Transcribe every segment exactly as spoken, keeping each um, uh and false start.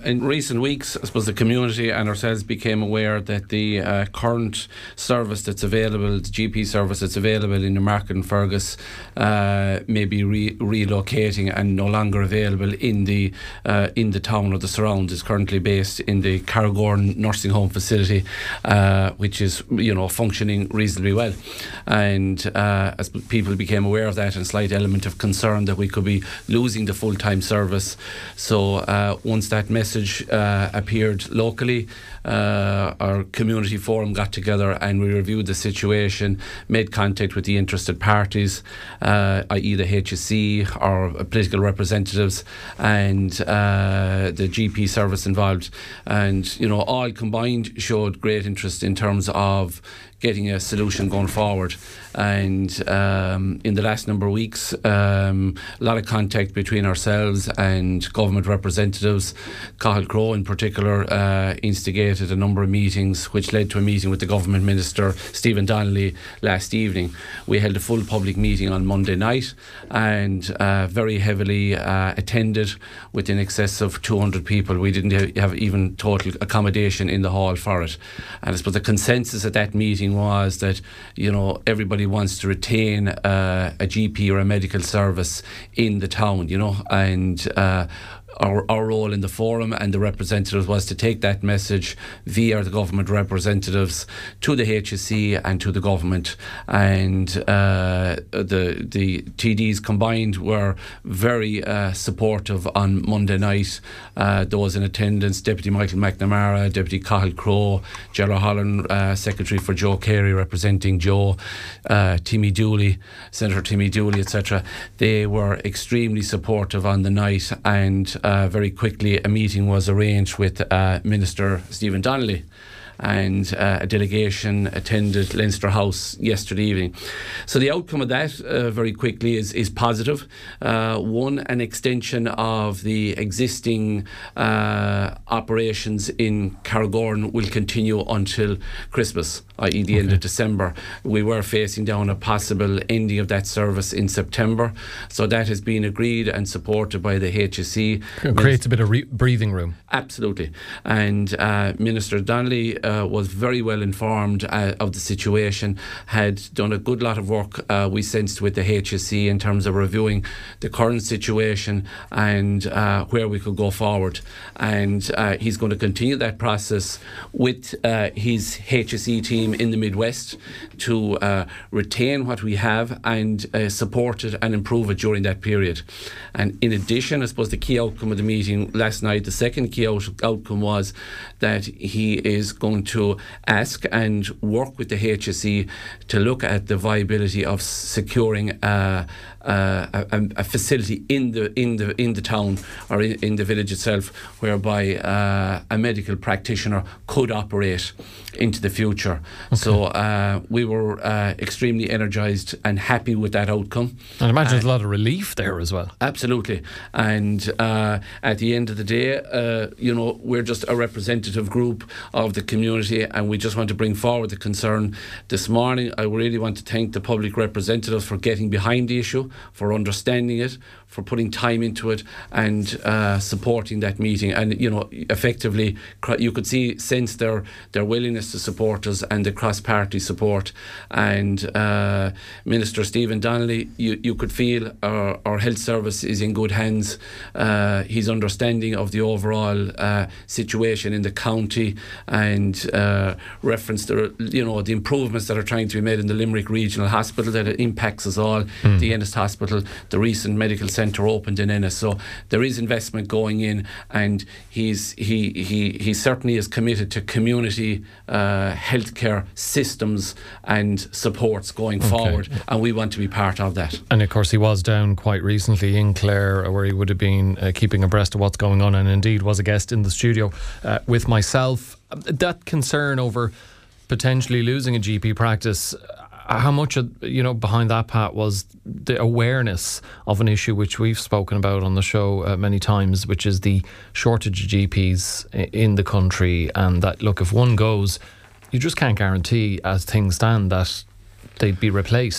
in recent weeks, I suppose the community and ourselves became aware that the uh, current service that's available, the G P service that's available in Newmarket and Fergus, uh, may be re- relocating and no longer available in the uh, in the town or the surrounds. It's currently based in the Carragorn nursing home facility, uh, which is, you know, functioning reasonably well. And uh, as people became aware of that, and slight element of concern that we could be losing the full-time service. So uh, once that message uh, appeared locally, uh, our community forum got together and we reviewed the situation, made contact with the interested parties, uh, that is the H S C or political representatives and uh, the G P service involved. And, you know, all combined showed great interest in terms of getting a solution going forward. And um, in the last number of weeks, um, a lot of contact between ourselves and government representatives. Cathal Crowe in particular uh, instigated a number of meetings, which led to a meeting with the government minister, Stephen Donnelly, last evening. We held a full public meeting on Monday night and uh, very heavily uh, attended, with in excess of two hundred people. We didn't have even total accommodation in the hall for it. And I suppose the consensus at that meeting was that, you know, everybody wants to retain uh, a G P or a medical service in the town, you know, and uh, Our, our role in the forum and the representatives was to take that message via the government representatives to the H S C and to the government. And uh, the the T Ds combined were very uh, supportive on Monday night. Uh, those in attendance: Deputy Michael McNamara, Deputy Cathal Crowe, Gerard Holland, uh, Secretary for Joe Carey representing Joe, uh, Timmy Dooley, Senator Timmy Dooley, et cetera. They were extremely supportive on the night, and Uh, very quickly a meeting was arranged with uh, Minister Stephen Donnelly, and uh, a delegation attended Leinster House yesterday evening. So the outcome of that uh, very quickly is, is positive. Uh, one, an extension of the existing uh, operations in Carragorn will continue until Christmas, that is the okay. end of December. We were facing down a possible ending of that service in September. So that has been agreed and supported by the H S C. It creates a bit of re- breathing room. Absolutely. And uh, Minister Donnelly Uh, was very well informed uh, of the situation, had done a good lot of work, uh, we sensed, with the H S C in terms of reviewing the current situation and uh, where we could go forward. And uh, he's going to continue that process with uh, his H S C team in the Midwest to uh, retain what we have and uh, support it and improve it during that period. And in addition, I suppose the key outcome of the meeting last night, the second key out- outcome was that he is going to ask and work with the H S C to look at the viability of securing uh, uh, a, a facility in the in the in the town or in, in the village itself, whereby uh, a medical practitioner could operate into the future. Okay. So uh, we were uh, extremely energised and happy with that outcome. And I imagine uh, there's a lot of relief there as well. Absolutely. And uh, at the end of the day, uh, you know, we're just a representative group of the community, and we just want to bring forward the concern. This morning, I really want to thank the public representatives for getting behind the issue, for understanding it, for putting time into it, and uh, supporting that meeting. And, you know, effectively, you could see, sense their their willingness to support us and the cross-party support. And uh, Minister Stephen Donnelly, you, you could feel our, our health service is in good hands. Uh, his understanding of the overall uh, situation in the county, and uh, reference the, you know, the improvements that are trying to be made in the Limerick Regional Hospital, that it impacts us all. Mm. The Ennis Hospital, the recent medical centre opened in Ennis. So there is investment going in, and he's he he he certainly is committed to community uh, healthcare systems and supports going okay. forward, and we want to be part of that. And of course, he was down quite recently in Clare, where he would have been uh, keeping abreast of what's going on, and indeed was a guest in the studio uh, with myself. That concern over potentially losing a G P practice, how much of, you know, behind that, Pat, was the awareness of an issue which we've spoken about on the show uh, many times, which is the shortage of G Ps in the country, and that, look, if one goes, you just can't guarantee, as things stand, that they'd be replaced.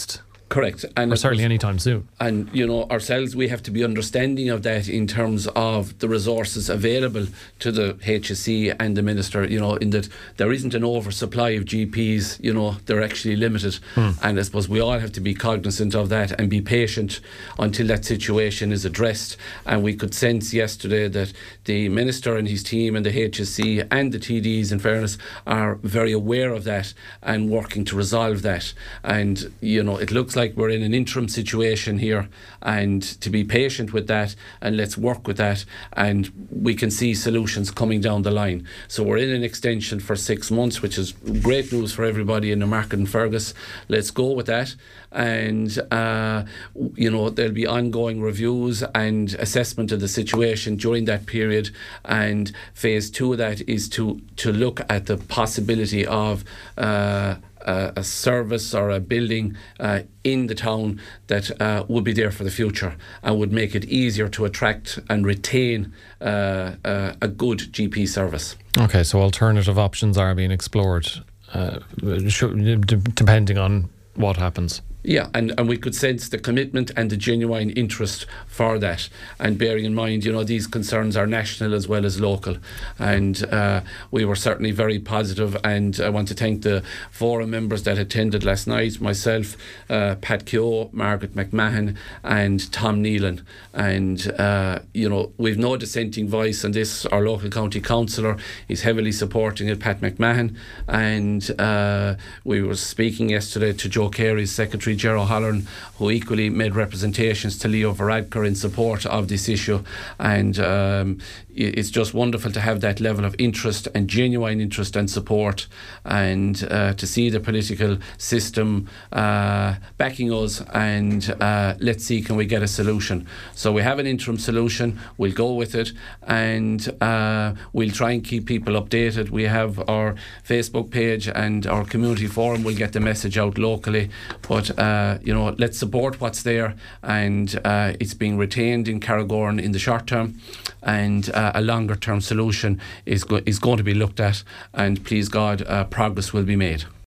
Correct. And or certainly any time soon. And, you know, ourselves, we have to be understanding of that in terms of the resources available to the H S C and the Minister, you know, in that there isn't an oversupply of G Ps, you know, they're actually limited. Hmm. And I suppose we all have to be cognizant of that and be patient until that situation is addressed. And we could sense yesterday that the Minister and his team and the H S C and the T Ds, in fairness, are very aware of that and working to resolve that. And, you know, it looks like like we're in an interim situation here, and to be patient with that and let's work with that, and we can see solutions coming down the line. So we're in an extension for six months, which is great news for everybody in Newmarket and Fergus. Let's go with that, and uh, you know, there'll be ongoing reviews and assessment of the situation during that period, and phase two of that is to to look at the possibility of uh, Uh, a service or a building uh, in the town that uh, would be there for the future and would make it easier to attract and retain uh, uh, a good G P service. Okay, so alternative options are being explored, uh, depending on what happens. Yeah, and, and we could sense the commitment and the genuine interest for that. And bearing in mind, you know, these concerns are national as well as local. And uh, we were certainly very positive. And I want to thank the forum members that attended last night, myself, uh, Pat Keogh, Margaret McMahon and Tom Neelan. And, uh, you know, we've no dissenting voice on this. Our local county councillor is heavily supporting it, Pat McMahon. And uh, we were speaking yesterday to Joe Carey's secretary, Ger O'Halloran, who equally made representations to Leo Varadkar in support of this issue. And um, it's just wonderful to have that level of interest and genuine interest and support, and uh, to see the political system uh, backing us, and uh, let's see, can we get a solution. So we have an interim solution, we'll go with it, and uh, we'll try and keep people updated. We have our Facebook page and our community forum, we'll get the message out locally, but uh, you know, let's support what's there, and uh, it's being retained in Carragorn in the short term, and uh, a longer term solution is, go- is going to be looked at, and please God, uh, progress will be made.